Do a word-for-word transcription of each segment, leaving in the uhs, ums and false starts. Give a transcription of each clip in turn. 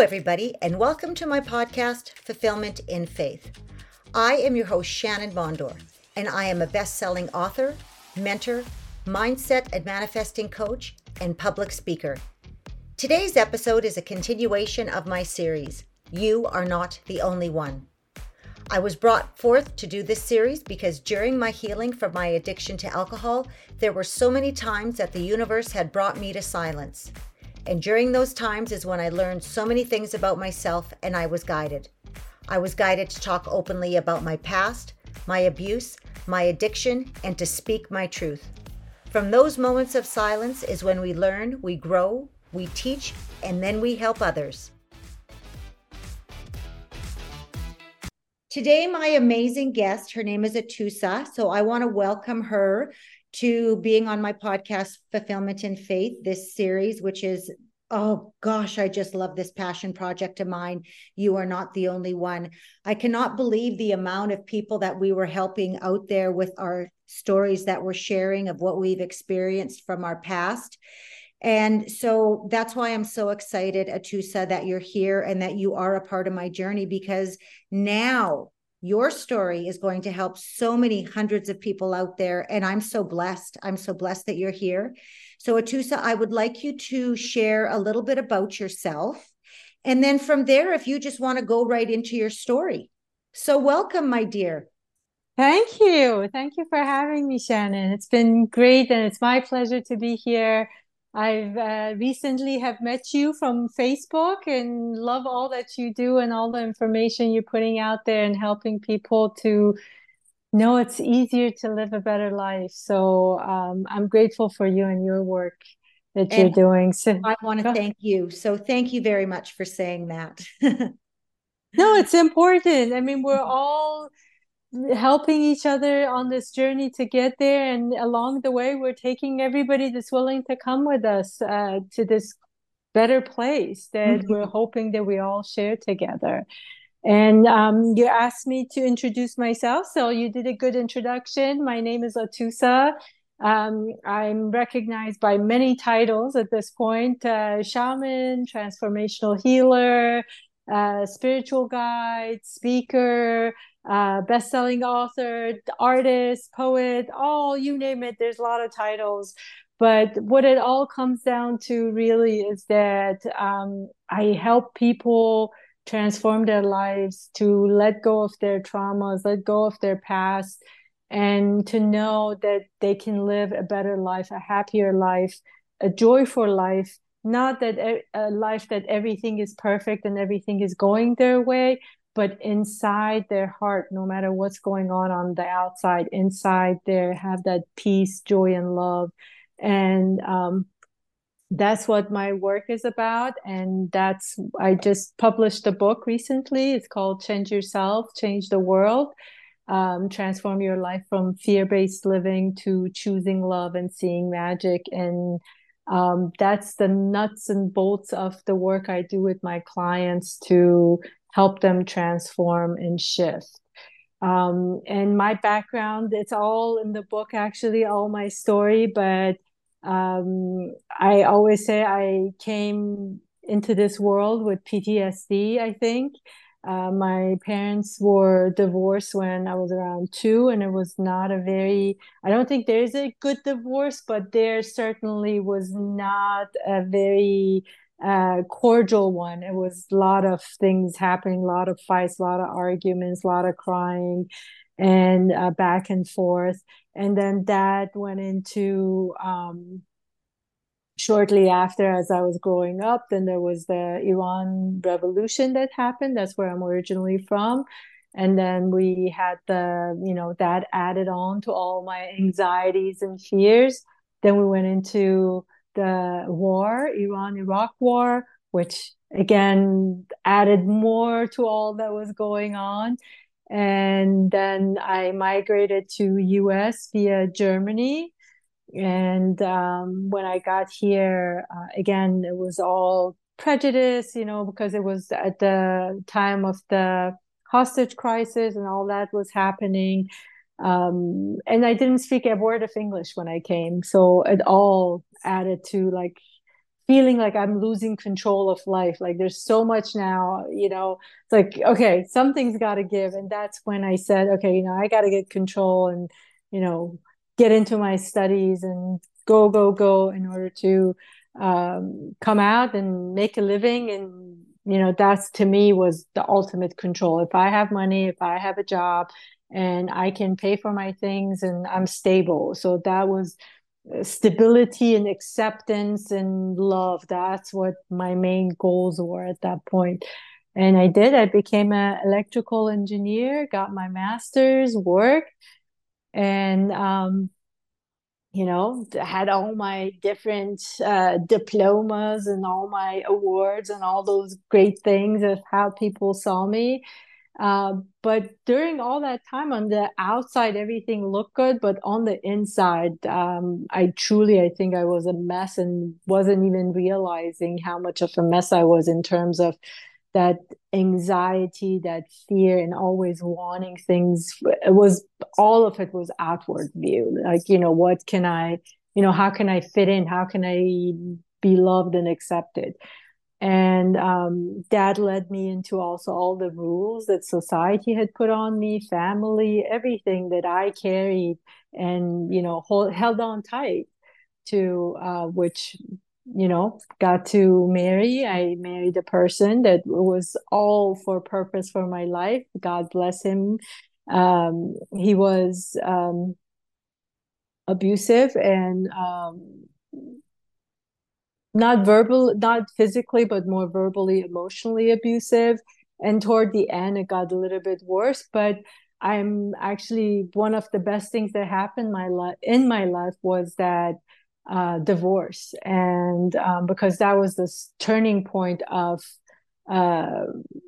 everybody, and welcome to my podcast, Fulfillment in Faith. I am your host, Shannon Bondor, and I am a best-selling author, mentor, mindset and manifesting coach, and public speaker. Today's episode is a continuation of my series, You Are Not the Only One. I was brought forth to do this series because during my healing from my addiction to alcohol, there were so many times that the universe had brought me to silence. And during those times is when I learned so many things about myself, and I was guided. I was guided to talk openly about my past, my abuse, my addiction, and to speak my truth. From those moments of silence is when we learn, we grow, we teach, and then we help others. Today, my amazing guest, her name is Atusa, so I want to welcome her to being on my podcast, Fulfillment in Faith, this series, which is, oh gosh, I just love this passion project of mine. You are not the only one. I cannot believe the amount of people that we were helping out there with our stories that we're sharing of what we've experienced from our past. And so that's why I'm so excited, Atusa, that you're here and that you are a part of my journey, because now your story is going to help so many hundreds of people out there. And I'm so blessed. I'm so blessed that you're here. So Atusa, I would like you to share a little bit about yourself. And then from there, if you just want to go right into your story. So welcome, my dear. Thank you. Thank you for having me, Shannon. It's been great. And it's my pleasure to be here. I've uh, recently have met you from Facebook and love all that you do and all the information you're putting out there and helping people to know it's easier to live a better life. So um, I'm grateful for you and your work that you're And doing. So, I want to go. thank you. So thank you very much for saying that. No, it's important. I mean, we're all helping each other on this journey to get there, and along the way we're taking everybody that's willing to come with us uh, to this better place that we're hoping that we all share together. And um, you asked me to introduce myself, so you did a good introduction. My name is Atusa. um, I'm recognized by many titles at this point: uh, shaman, transformational healer, uh, spiritual guide, speaker, uh, best-selling author, artist, poet, all, you name it. There's a lot of titles. But what it all comes down to really is that um, I help people transform their lives, to let go of their traumas, let go of their past, and to know that they can live a better life, a happier life, a joyful life. Not that a life that everything is perfect and everything is going their way, but inside their heart, no matter what's going on on the outside, inside there have that peace, joy, and love. And um, that's what my work is about. And that's, I just published a book recently. It's called Change Yourself, Change the World. Um, transform your life from fear-based living to choosing love and seeing magic. And um, that's the nuts and bolts of the work I do with my clients to help them transform and shift. Um, and my background, it's all in the book, actually, all my story. But um, I always say I came into this world with P T S D, I think. Uh, my parents were divorced when I was around two, and it was not a very, I don't think there's a good divorce, but there certainly was not a very uh, cordial one. It was a lot of things happening, a lot of fights, a lot of arguments, a lot of crying, and uh, back and forth. And then that went into um, shortly after, as I was growing up, then there was the Iran Revolution that happened. That's where I'm originally from. And then we had the, you know, that added on to all my anxieties and fears. Then we went into the war, Iran-Iraq war, which again added more to all that was going on. And then I migrated to U S via Germany. And um, when I got here, uh, again, it was all prejudice, you know, because it was at the time of the hostage crisis and all that was happening. Um, and I didn't speak a word of English when I came. So it all added to like feeling like I'm losing control of life. Like there's so much now, you know, it's like, okay, something's got to give. And that's when I said, okay, you know, I got to get control and, you know, get into my studies and go, go, go in order to um, come out and make a living. And, you know, that's to me was the ultimate control. If I have money, if I have a job and I can pay for my things and I'm stable. So that was stability and acceptance and love. That's what my main goals were at that point. And I did. I became an electrical engineer, got my master's, worked, and um, you know, had all my different uh, diplomas and all my awards and all those great things of how people saw me. Uh, but during all that time, on the outside, everything looked good, but on the inside, um, I truly, I think I was a mess and wasn't even realizing how much of a mess I was in terms of that anxiety, that fear, and always wanting things. It was all of it was outward view. Like, you know, what can I, you know, how can I fit in? How can I be loved and accepted? And um, that led me into also all the rules that society had put on me, family, everything that I carried and, you know, hold, held on tight to, uh, which, you know, got to marry. I married a person that was all for purpose for my life. God bless him. Um, he was um, abusive and um, not verbal, not physically, but more verbally, emotionally abusive. And toward the end, it got a little bit worse. But I'm actually one of the best things that happened my life in my life was that uh, divorce, and um, because that was this turning point of uh,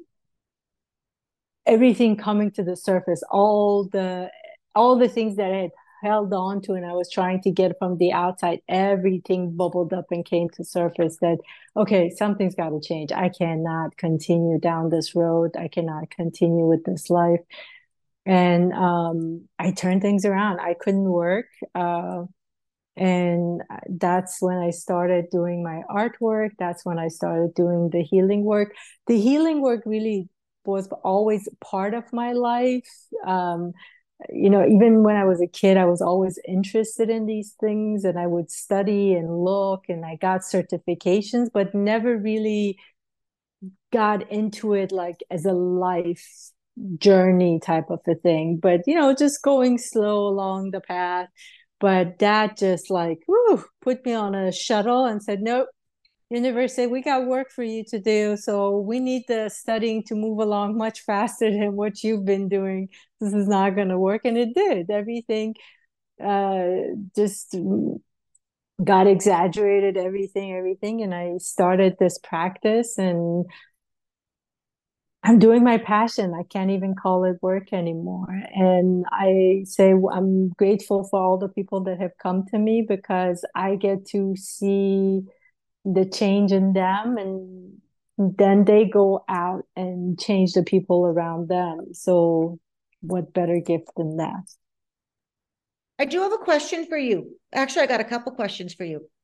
everything coming to the surface, all the all the things that I had held on to and I was trying to get from the outside, everything bubbled up and came to surface that, okay, something's got to change. I cannot continue down this road. I cannot continue with this life. And um, I turned things around. I couldn't work. Uh, and that's when I started doing my artwork. That's when I started doing the healing work. The healing work really was always part of my life. Um, you know, even when I was a kid, I was always interested in these things and I would study and look and I got certifications, but never really got into it like as a life journey type of a thing. But, you know, just going slow along the path. But that just like, whew, put me on a shuttle and said, nope, universe said, we got work for you to do. So we need the studying to move along much faster than what you've been doing. This is not going to work. And it did. Everything uh, just got exaggerated, everything, everything. And I started this practice and I'm doing my passion. I can't even call it work anymore. And I say I'm grateful for all the people that have come to me because I get to see the change in them and then they go out and change the people around them. So what better gift than that? I do have a question for you. Actually, I got a couple questions for you.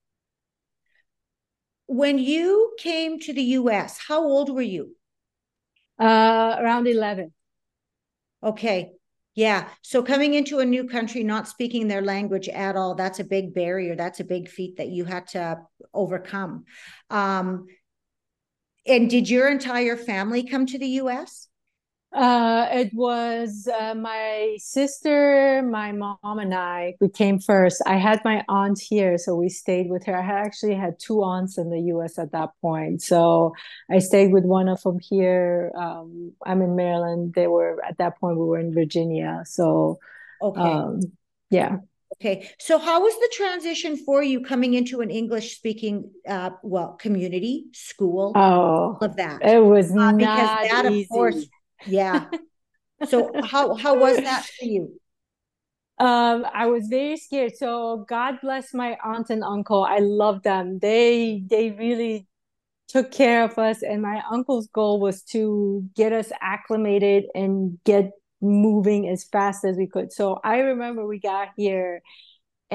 When you came to the U S, how old were you? Uh, around eleven. Okay. Yeah. So coming into a new country, not speaking their language at all, that's a big barrier. That's a big feat that you had to overcome. Um, and did your entire family come to the U S? Uh, it was uh, my sister, my mom, and I. We came first. I had my aunt here, so we stayed with her. I had actually had two aunts in the U S at that point, so I stayed with one of them here. Um, I'm in Maryland. They were at that point. We were in Virginia, so Okay. um, yeah. Okay. So how was the transition for you coming into an English speaking uh well community, school, Oh, all of that? it was Uh, because not that, of course, easy. yeah. So how how was that for you? Um, I was very scared. So God bless my aunt and uncle. I love them. They they really took care of us, and my uncle's goal was to get us acclimated and get moving as fast as we could. So I remember we got here and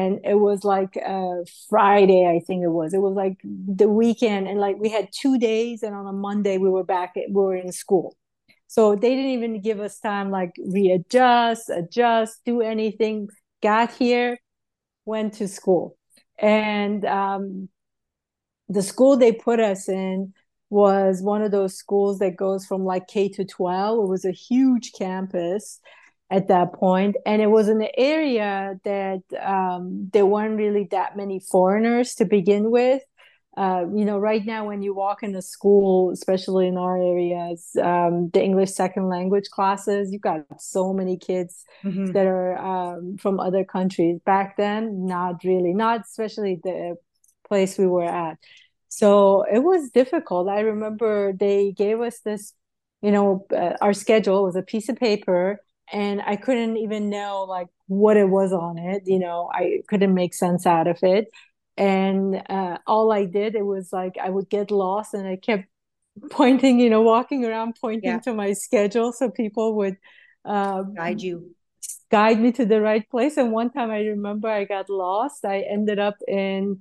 and it was like uh Friday, I think it was. It was like the weekend, and like we had two days, and on a Monday we were back at, we were in school. So they didn't even give us time like readjust, adjust, do anything. Got here, went to school. And um the school they put us in was one of those schools that goes from like K to twelve. It was a huge campus at that point, and it was in an area that um, there weren't really that many foreigners to begin with. Uh, you know, right now when you walk in the school, especially in our areas, um, the English second language classes, you've got so many kids Mm-hmm. that are um, from other countries. Back then, not really, not especially the place we were at. So it was difficult. I remember they gave us this, you know, uh, our schedule was a piece of paper, and I couldn't even know like what it was on it. You know, I couldn't make sense out of it. And uh, all I did, it was like I would get lost, and I kept pointing, you know, walking around pointing Yeah. to my schedule so people would um, Guide you. guide me to the right place. And one time I remember I got lost. I ended up in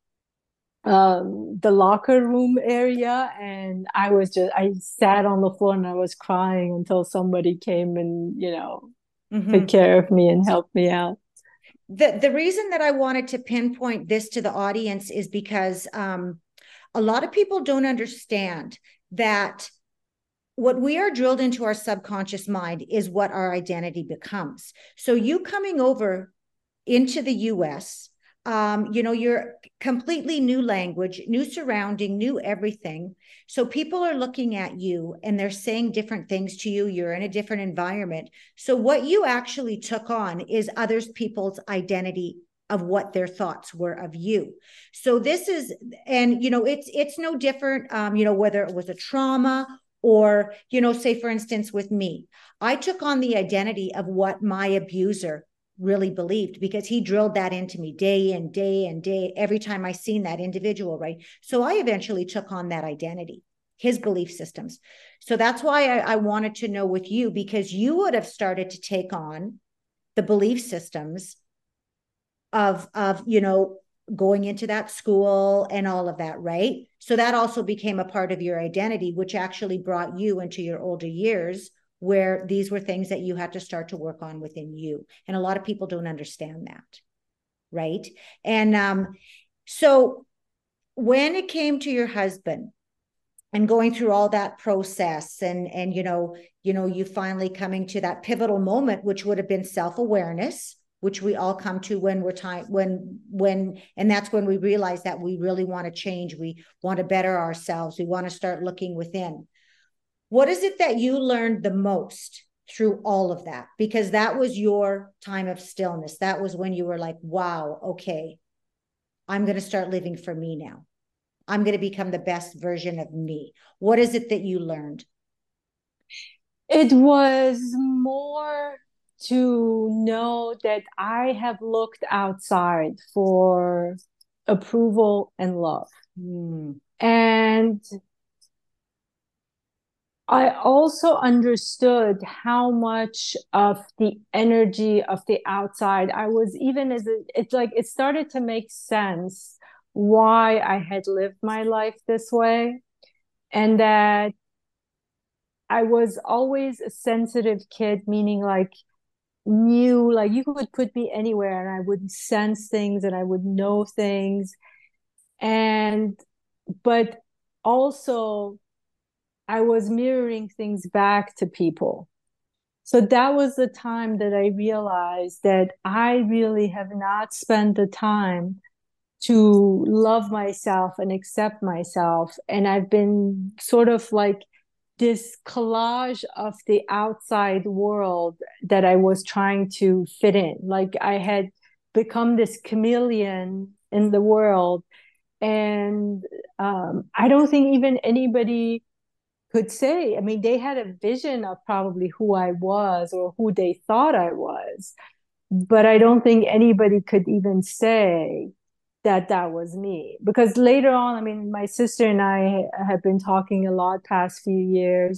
um the locker room area, and I was just I sat on the floor and I was crying until somebody came and, you know, took Mm-hmm. care of me and helped me out. The the reason that I wanted to pinpoint this to the audience is because um, a lot of people don't understand that what we are drilled into our subconscious mind is what our identity becomes. So you coming over into the U S, um, you know, you're completely new language, new surrounding, new everything. So people are looking at you and they're saying different things to you. You're in a different environment. So what you actually took on is others people's identity of what their thoughts were of you. So this is, and you know, it's it's no different, um, you know, whether it was a trauma or, you know, say for instance with me, I took on the identity of what my abuser really believed because he drilled that into me day and day and day every time I seen that individual, right? So I eventually took on that identity, his belief systems. So that's why I, I wanted to know with you, because you would have started to take on the belief systems of of you know, going into that school and all of that, right? So that also became a part of your identity, which actually brought you into your older years where these were things that you had to start to work on within you. And a lot of people don't understand that, right? And um, so when it came to your husband and going through all that process and and you know, you know, you finally coming to that pivotal moment, which would have been self-awareness, which we all come to when we're time when when and that's when we realize that we really want to change, we want to better ourselves, we want to start looking within. What is it that you learned the most through all of that? Because that was your time of stillness. That was when you were like, wow, okay, I'm going to start living for me now. I'm going to become the best version of me. What is it that you learned? It was more to know that I have looked outside for approval and love. Hmm. And I also understood how much of the energy of the outside I was, even as it, it's like it started to make sense why I had lived my life this way, and that I was always a sensitive kid, meaning like knew, like you could put me anywhere and I would sense things and I would know things. And, but also I was mirroring things back to people. So that was the time that I realized that I really have not spent the time to love myself and accept myself. And I've been sort of like this collage of the outside world that I was trying to fit in. Like I had become this chameleon in the world. And um, I don't think even anybody could say, I mean, they had a vision of probably who I was or who they thought I was, but I don't think anybody could even say that that was me. Because later on, I mean, my sister and I have been talking a lot past few years,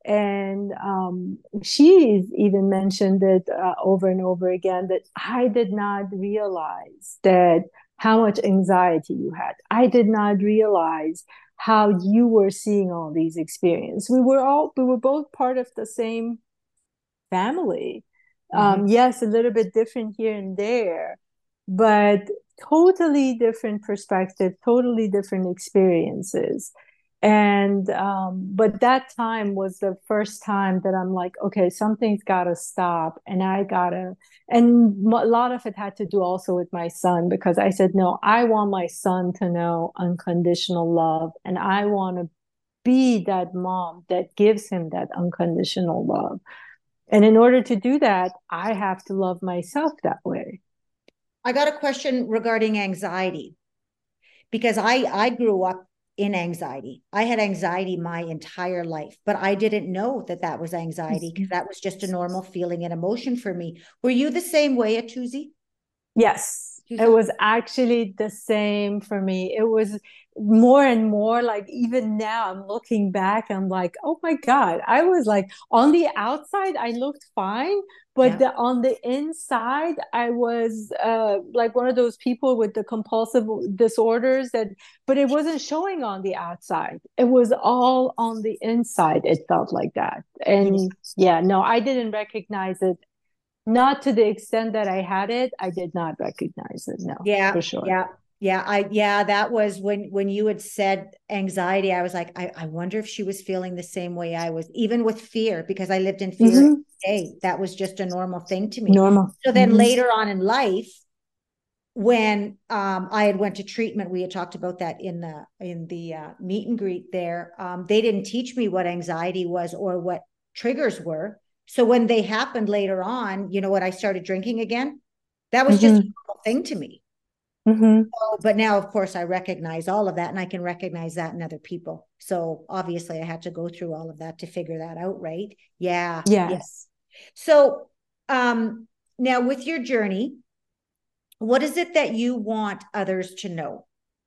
And um, she's even mentioned it uh, over and over again that I did not realize that how much anxiety you had. I did not realize how you were seeing all these experiences. We were all, we were both part of the same family. Mm-hmm. Um, yes, a little bit different here and there, but totally different perspective, totally different experiences. And um, but that time was the first time that I'm like, okay, something's got to stop, and I gotta. And a lot of it had to do also with my son, because I said, no, I want my son to know unconditional love, and I want to be that mom that gives him that unconditional love. And in order to do that, I have to love myself that way. I got a question regarding anxiety, because I I grew up in anxiety. I had anxiety my entire life, but I didn't know that that was anxiety, because that was just a normal feeling and emotion for me. Were you the same way at Tuesday? Yes, it was actually the same for me. It was more and more like, even now I'm looking back, I'm like, oh my God, I was like, on the outside, I looked fine, but Yeah. the, on the inside, I was uh, like one of those people with the compulsive disorders that, but it wasn't showing on the outside. It was all on the inside. It felt like that. And yeah, no, I didn't recognize it, not to the extent that I had it. I did not recognize it. No, Yeah, for sure. yeah, yeah. I yeah, that was when when you had said anxiety, I was like, I, I wonder if she was feeling the same way I was, even with fear, because I lived in fear Mm-hmm. every day. That was just a normal thing to me. Normal. So then Mm-hmm. later on in life, when um, I had went to treatment, we had talked about that in the in the uh, meet and greet there. Um, they didn't teach me what anxiety was or what triggers were. So when they happened later on, you know what, I started drinking again. That was just a Mm-hmm. normal thing to me. Mm-hmm. So, but now, of course, I recognize all of that, and I can recognize that in other people. So obviously, I had to go through all of that to figure that out, right? Yeah, yeah. Yes. So um, now, with your journey, what is it that you want others to know?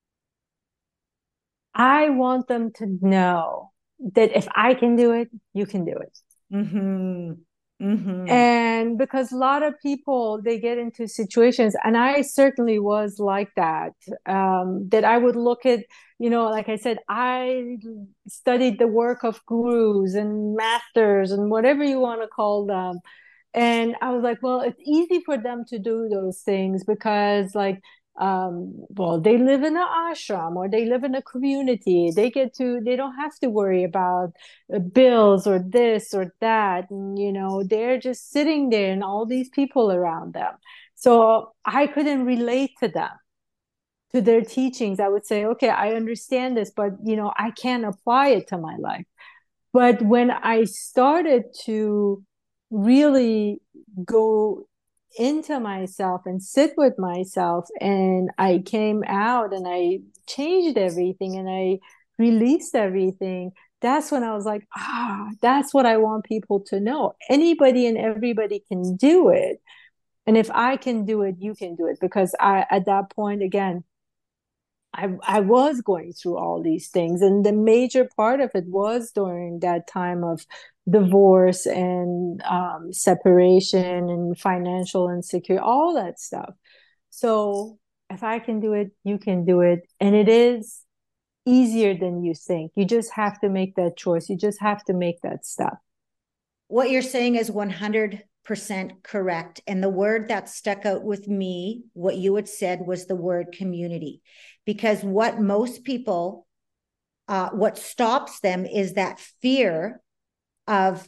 I want them to know that if I can do it, you can do it. Mm-hmm. Mm-hmm. And because a lot of people, they get into situations, and I certainly was like that, um, that I would look at, you know, like I said, I studied the work of gurus and masters and whatever you want to call them. And I was like, well, it's easy for them to do those things because, like, um, well, they live in an ashram or they live in a community. They get to, they don't have to worry about uh, bills or this or that. And, you know, they're just sitting there and all these people around them. So I couldn't relate to them, to their teachings. I would say, okay, I understand this, but, you know, I can't apply it to my life. But when I started to really go into myself and sit with myself, and I came out and I changed everything and I released everything, that's when I was like, ah, that's what I want people to know. Anybody and everybody can do it. And if I can do it, you can do it. Because I, at that point, again, I, I was going through all these things. And the major part of it was during that time of divorce and um, separation and financial insecurity, all that stuff. So if I can do it, you can do it. And it is easier than you think. You just have to make that choice. You just have to make that step. What you're saying is one hundred percent correct. And the word that stuck out with me, what you had said, was the word community. Because what most people, uh, what stops them is that fear of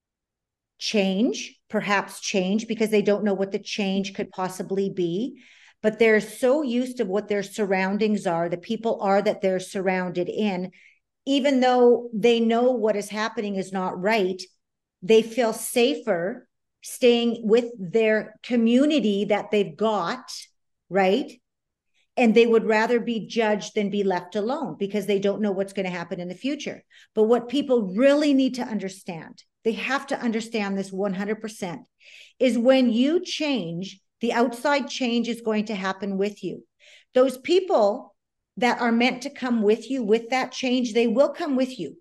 change, perhaps change, because they don't know what the change could possibly be. But they're so used to what their surroundings are, the people are that they're surrounded in, even though they know what is happening is not right, they feel safer staying with their community that they've got, right? And they would rather be judged than be left alone because they don't know what's going to happen in the future. But what people really need to understand, they have to understand this one hundred percent, is when you change, the outside change is going to happen with you. Those people that are meant to come with you with that change, they will come with you.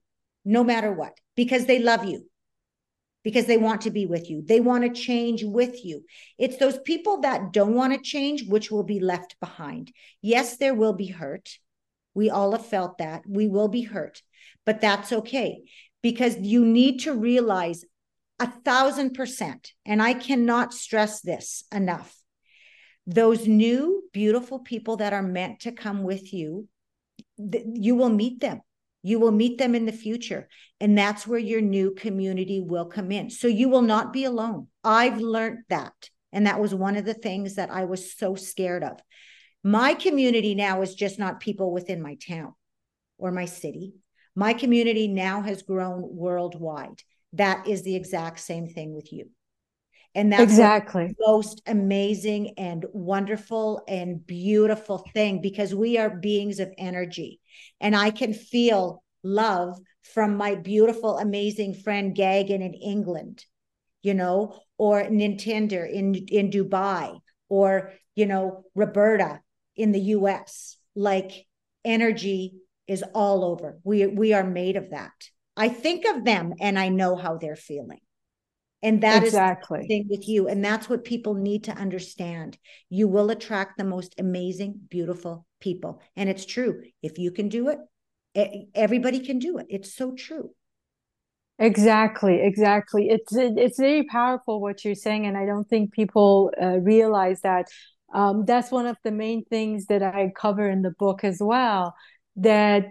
no matter what, because they love you, because they want to be with you. They want to change with you. It's those people that don't want to change, which will be left behind. Yes, there will be hurt. We all have felt that. We will be hurt, but that's okay, because you need to realize a thousand percent, and I cannot stress this enough, those new, beautiful people that are meant to come with you, you will meet them. You will meet them in the future. And that's where your new community will come in. So you will not be alone. I've learned that. And that was one of the things that I was so scared of. My community now is just not people within my town or my city. My community now has grown worldwide. That is the exact same thing with you. And that's exactly the most amazing and wonderful and beautiful thing, because we are beings of energy. And I can feel love from my beautiful, amazing friend Gagan in England, you know, or Nintendo in, in Dubai, or, you know, Roberta in the U S. Like, energy is all over. We, we are made of that. I think of them and I know how they're feeling. And that exactly. is the thing with you. And that's what people need to understand. You will attract the most amazing, beautiful people. And it's true. If you can do it, everybody can do it. It's so true. Exactly, exactly. It's it's very powerful what you're saying, and I don't think people uh, realize that. Um, that's one of the main things that I cover in the book as well, that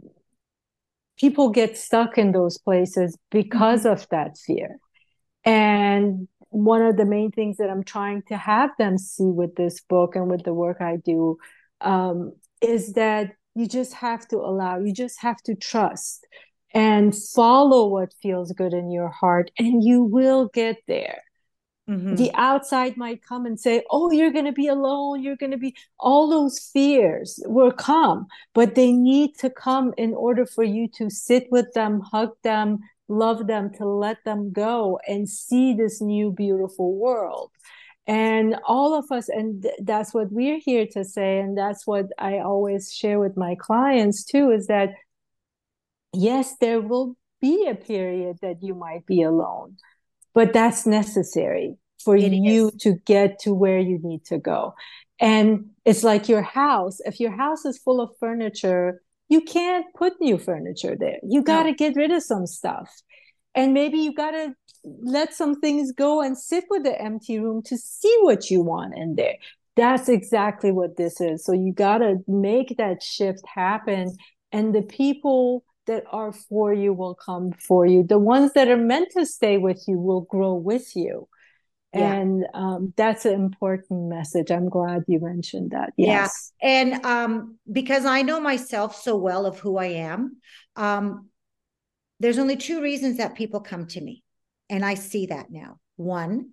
people get stuck in those places because mm-hmm. of that fear. And one of the main things that I'm trying to have them see with this book and with the work I do um, is that you just have to allow, you just have to trust and follow what feels good in your heart, and you will get there. Mm-hmm. The outside might come and say, oh, you're going to be alone. You're going to be, all those fears will come, but they need to come in order for you to sit with them, hug them, love them, to let them go and see this new, beautiful world. And all of us, and th- that's what we're here to say. And that's what I always share with my clients too, is that yes, there will be a period that you might be alone, but that's necessary for it you is. to get to where you need to go. And it's like your house. If your house is full of furniture, you can't put new furniture there. You got to no. get rid of some stuff. And maybe you got to let some things go and sit with the empty room to see what you want in there. That's exactly what this is. So you got to make that shift happen. And the people that are for you will come for you. The ones that are meant to stay with you will grow with you. Yeah. And um, that's an important message. I'm glad you mentioned that. Yes. Yeah. And um, because I know myself so well of who I am, um, there's only two reasons that people come to me. And I see that now. One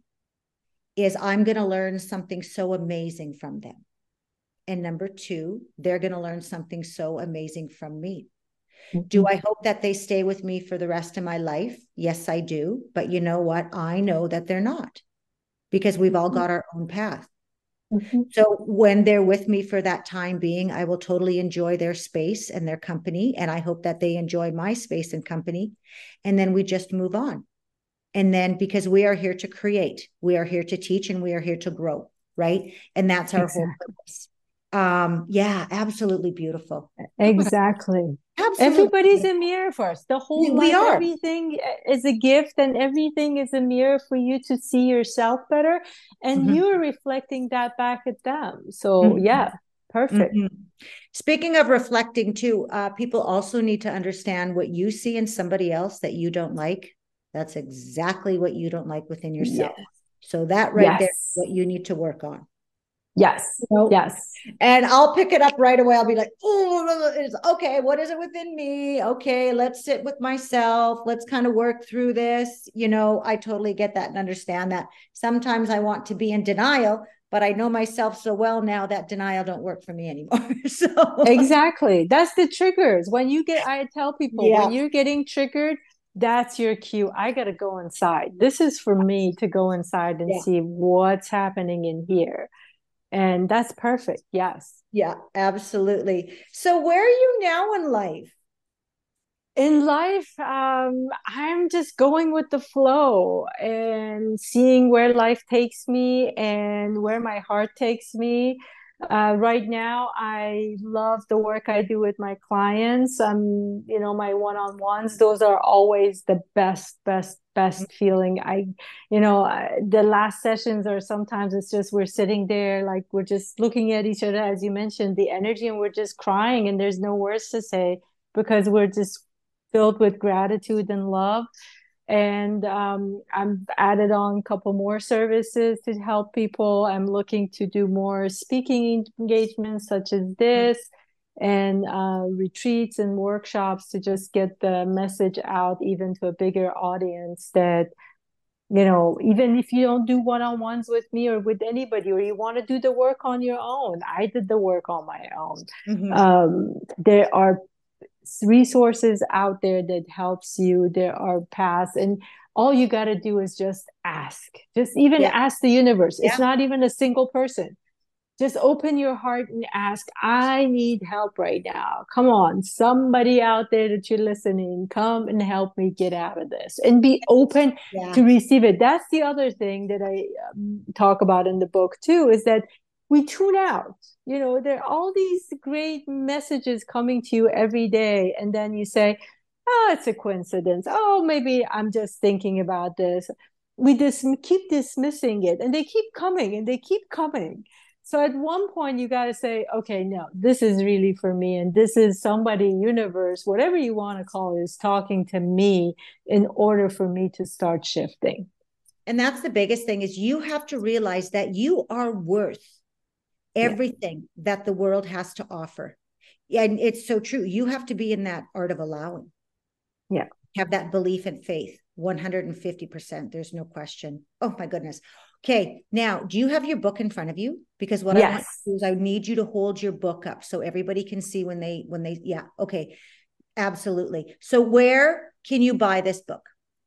is I'm going to learn something so amazing from them. And number two, they're going to learn something so amazing from me. Mm-hmm. Do I hope that they stay with me for the rest of my life? Yes, I do. But you know what? I know that they're not, because we've all got our own path. Mm-hmm. So when they're with me for that time being, I will totally enjoy their space and their company. And I hope that they enjoy my space and company. And then we just move on. And then, because we are here to create, we are here to teach, and we are here to grow. Right. And that's our exactly. whole purpose. Um, yeah, absolutely beautiful. Exactly. Absolutely. Everybody's a mirror for us. The whole we life, are. Everything is a gift, and everything is a mirror for you to see yourself better. And mm-hmm. you're reflecting that back at them. So mm-hmm. yeah, perfect. Mm-hmm. Speaking of reflecting too, uh, people also need to understand what you see in somebody else that you don't like. That's exactly what you don't like within yourself. Yes. So that right yes. there is what you need to work on. Yes. You know? Yes. And I'll pick it up right away. I'll be like, oh, it's okay. What is it within me? Okay, let's sit with myself. Let's kind of work through this. You know, I totally get that and understand that. Sometimes I want to be in denial, but I know myself so well now that denial don't work for me anymore. So exactly. That's the triggers. When you get, I tell people, yeah. when you're getting triggered, that's your cue. I got to go inside. This is for me to go inside and yeah. see what's happening in here. And that's perfect. Yes. Yeah, absolutely. So where are you now in life? In life, um, I'm just going with the flow and seeing where life takes me and where my heart takes me. Uh, right now, I love the work I do with my clients. Um, you know, my one-on-ones, those are always the best, best, best feeling. I, you know, I, the last sessions are sometimes it's just we're sitting there like we're just looking at each other, as you mentioned, the energy, and we're just crying and there's no words to say because we're just filled with gratitude and love. And um, I'm added on a couple more services to help people. I'm looking to do more speaking engagements such as this, and uh, retreats and workshops to just get the message out even to a bigger audience that, you know, even if you don't do one-on-ones with me or with anybody, or you want to do the work on your own, I did the work on my own. Mm-hmm. Um, there are resources out there that helps you. There are paths, and all you got to do is just ask. Just even Yeah. ask the universe. It's Yeah. not even a single person. Just open your heart and ask, I need help right now. Come on, somebody out there that you're listening, come and help me get out of this, and be open Yeah. to receive it. That's the other thing that I um, talk about in the book too, is that we tune out. You know, there are all these great messages coming to you every day, and then you say, oh, it's a coincidence. Oh, maybe I'm just thinking about this. We just keep dismissing it, and they keep coming and they keep coming. So at one point, you got to say, okay, no, this is really for me. And this is somebody, universe, whatever you want to call it, is talking to me in order for me to start shifting. And that's the biggest thing, is you have to realize that you are worth Yeah. everything that the world has to offer. And it's so true. You have to be in that art of allowing. Yeah. Have that belief and faith, one hundred fifty percent. There's no question. Oh my goodness. Okay, now, do you have your book in front of you? Because what I want Yes. to do is I need you to hold your book up so everybody can see when they, when they, yeah, okay, absolutely. So where can you buy this book?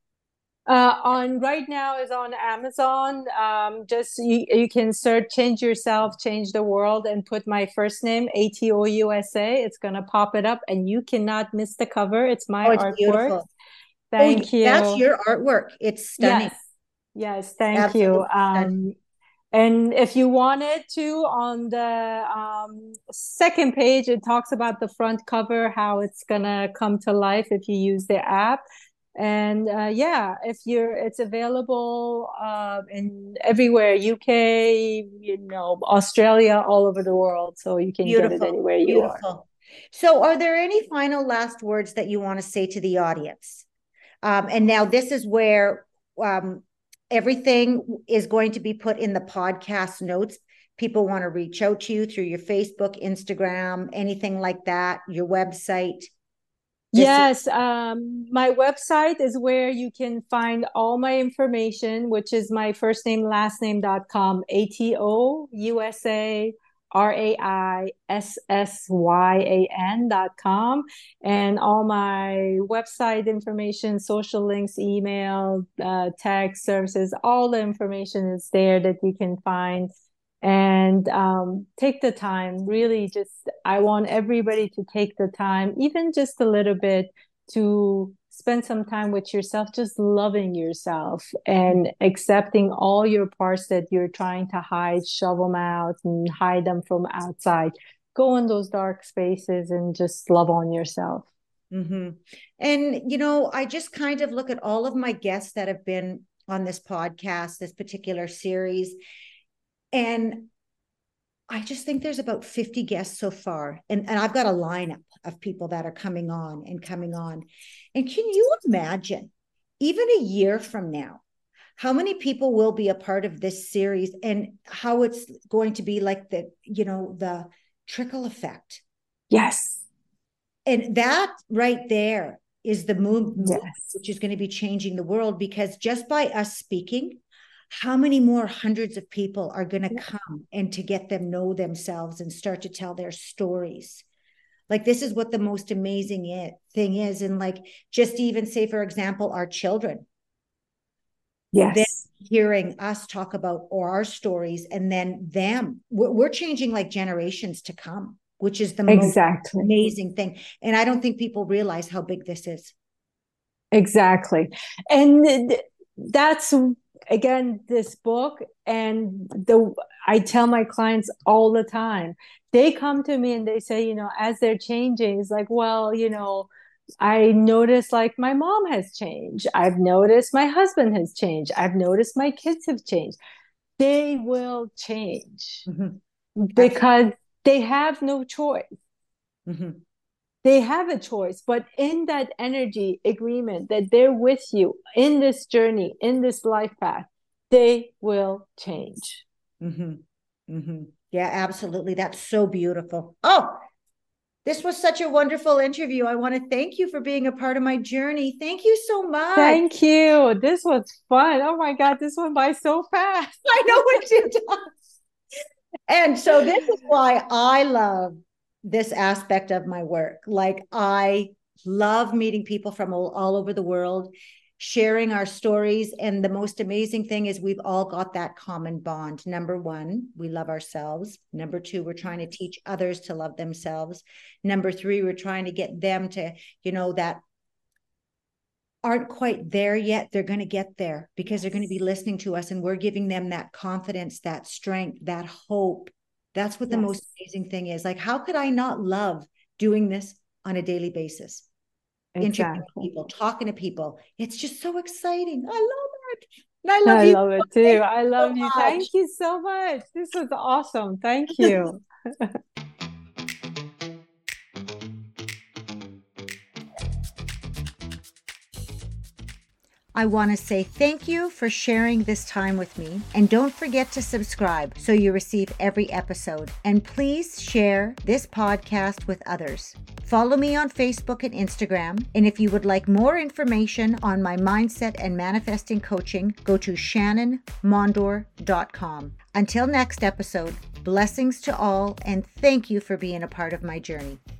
Uh, on right now is on Amazon. Um, just you, you can search "Change Yourself, Change the World" and put my first name, A T O U S A. It's gonna pop it up, and you cannot miss the cover. It's my Oh, it's artwork. beautiful. Oh, Thank that's you. your artwork. It's stunning. Yes, yes, thank you. Absolutely stunning. Um, and if you wanted to, on the um, second page, it talks about the front cover, how it's gonna come to life if you use the app. And uh, yeah, if you're, it's available uh, in everywhere, U K, you know, Australia, all over the world, so you can get it Beautiful. anywhere you are. Beautiful. So are there any final last words that you want to say to the audience? Um, and now this is where um, everything is going to be put in the podcast notes. People want to reach out to you through your Facebook, Instagram, anything like that, your website. This is Yes, um, my website is where you can find all my information, which is my first name, last name dot com, A T O U S A R A I S S Y A N dot com. And all my website information, social links, email, uh, text services, all the information is there that you can find. And um, take the time, really. Just I want everybody to take the time, even just a little bit, to spend some time with yourself, just loving yourself and accepting all your parts that you're trying to hide, shove them out and hide them from outside. Go in those dark spaces and just love on yourself. Mm-hmm. And, you know, I just kind of look at all of my guests that have been on this podcast, this particular series, and I just think there's about fifty guests so far. And, and I've got a lineup of people that are coming on and coming on. And can you imagine, even a year from now, how many people will be a part of this series and how it's going to be like the, you know, the trickle effect? Yes. And that right there is the movement, Yes. which is going to be changing the world, because just by us speaking, how many more hundreds of people are going to come, and to get them know themselves and start to tell their stories. Like, this is what the most amazing it, thing is. And like, just even say, for example, our children, then Yes. hearing us talk about or our stories, and then them, we're, we're changing like generations to come. which is the Exactly. most amazing thing. And I don't think people realize how big this is. Exactly. And that's, again, this book, and the I tell my clients all the time, they come to me and they say, you know, as they're changing, it's like, well, you know, I notice like my mom has changed. I've noticed my husband has changed. I've noticed my kids have changed. They will change Mm-hmm. because they have no choice. Mm-hmm. They have a choice, but in that energy agreement that they're with you in this journey, in this life path, they will change. Mm-hmm. Mm-hmm. Yeah, absolutely. That's so beautiful. Oh, this was such a wonderful interview. I want to thank you for being a part of my journey. Thank you so much. Thank you. This was fun. Oh my God, this went by so fast. I know it does. And so this is why I love this aspect of my work. Like, I love meeting people from all, all over the world, sharing our stories. And the most amazing thing is we've all got that common bond. Number one, we love ourselves. Number two, we're trying to teach others to love themselves. Number three, we're trying to get them to, you know, that aren't quite there yet. They're going to get there because they're going to be listening to us, and we're giving them that confidence, that strength, that hope. That's what the yes. most amazing thing is. Like, how could I not love doing this on a daily basis? Exactly. Interviewing people, talking to people. It's just so exciting. I love it. And I love I you. love it too. Thank I love you. So Thank you so much. This was awesome. Thank you. I want to say thank you for sharing this time with me, and don't forget to subscribe so you receive every episode, and please share this podcast with others. Follow me on Facebook and Instagram, and if you would like more information on my mindset and manifesting coaching, go to shannon mondor dot com. Until next episode, blessings to all, and thank you for being a part of my journey.